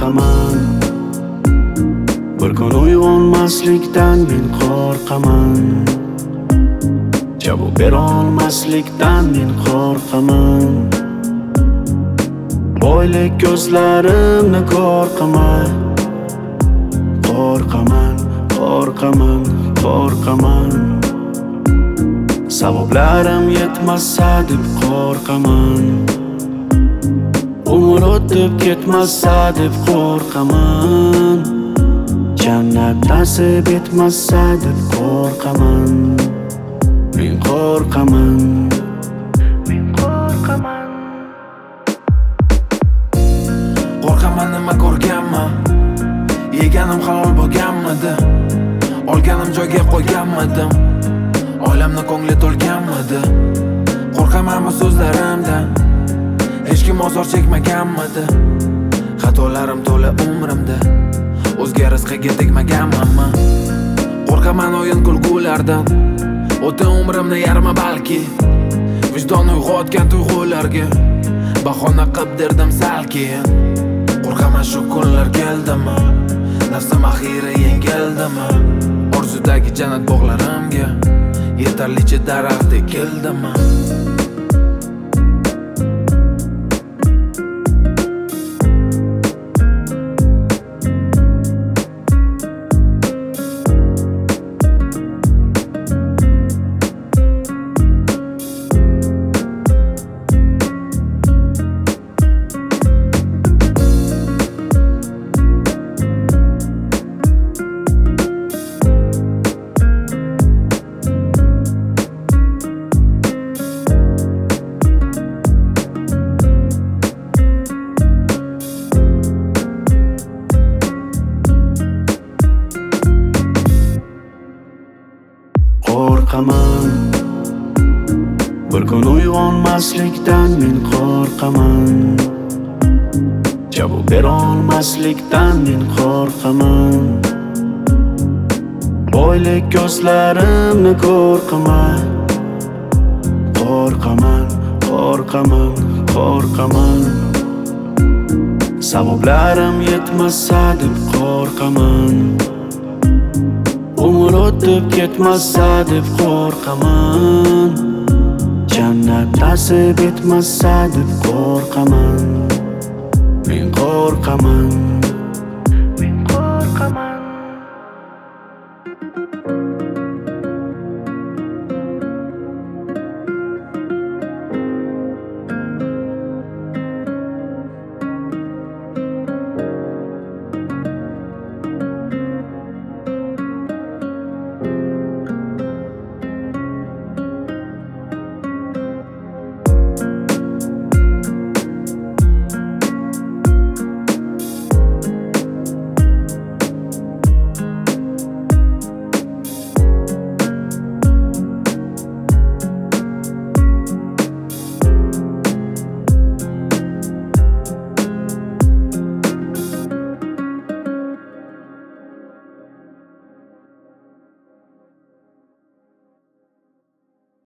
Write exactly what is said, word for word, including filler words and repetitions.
qo'rqaman. Bir kun uyg'onmaslikdan men qo'rqaman. Javob bera olmaslikdan men qo'rqaman. Boylik ko'zlarimni qo'rqaman. Qo'rqaman, qo'rqaman, qo'rqaman. Sabablarim yetmasa deb qo'rqaman. Umr o'tib ketmasa deb qo'rqaman. Jannat nasib etmasa deb qo'rqaman. Men qo'rqaman. Men qo'rqaman. Qo'rqaman nima ko'rganman. Yeganim halol bo'lganmidi? Olganim joyga qo'yganmidim? Oilamni ko'ngli to'lganmidi? Qo'rqaman bu so'zlarimdan. Hech kim ozor chekmaganmidi? Xatolarim to'la umrimda. O'zga rizqiga tegmaganman. Qo'rqaman o'yin kulgulardan. O'ta umrimni yarmi balki. Vijdon uyg'otgan tuyg'ularga bahona qilib derdim salkeyin. Qo'rqaman shu kunlar keldimi? Nafsim axiri yengildimi? Orzudagi jannat bog'larimga yetarlicha daraxt ekildimi? Qo'rqaman. Bir kun uyg'onmaslikdan men qo'rqaman. Javob bera olmaslikdan men qo'rqaman. Boylik ko'zlarimni qo'rqaman. Qo'rqaman, qo'rqaman, qo'rqaman. Sabablarim yetmasa deb qo'rqaman. Umr o'tib ketmasa deb qo'rqaman. Jannat nasib etmasa deb qo'rqaman. Men qo'rqaman.